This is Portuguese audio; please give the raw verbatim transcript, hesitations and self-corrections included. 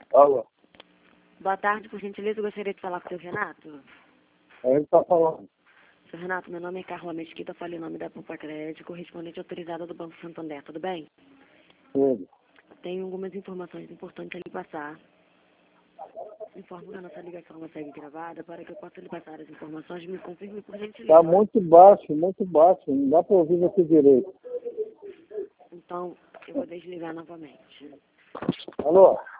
Alô? Boa tarde, por gentileza, eu gostaria de falar com o seu Renato. Aí ele tá falando. Seu Renato, meu nome é Carla Mesquita, falei o nome da Poupa Crédito, correspondente autorizada do Banco Santander, tudo bem? Tudo. Tenho algumas informações importantes a lhe passar. Informo que a nossa ligação não segue gravada, para que eu possa lhe passar as informações, me confirme por gentileza. Tá muito baixo, muito baixo. Não dá pra ouvir você direito. Então, eu vou desligar novamente. Alô?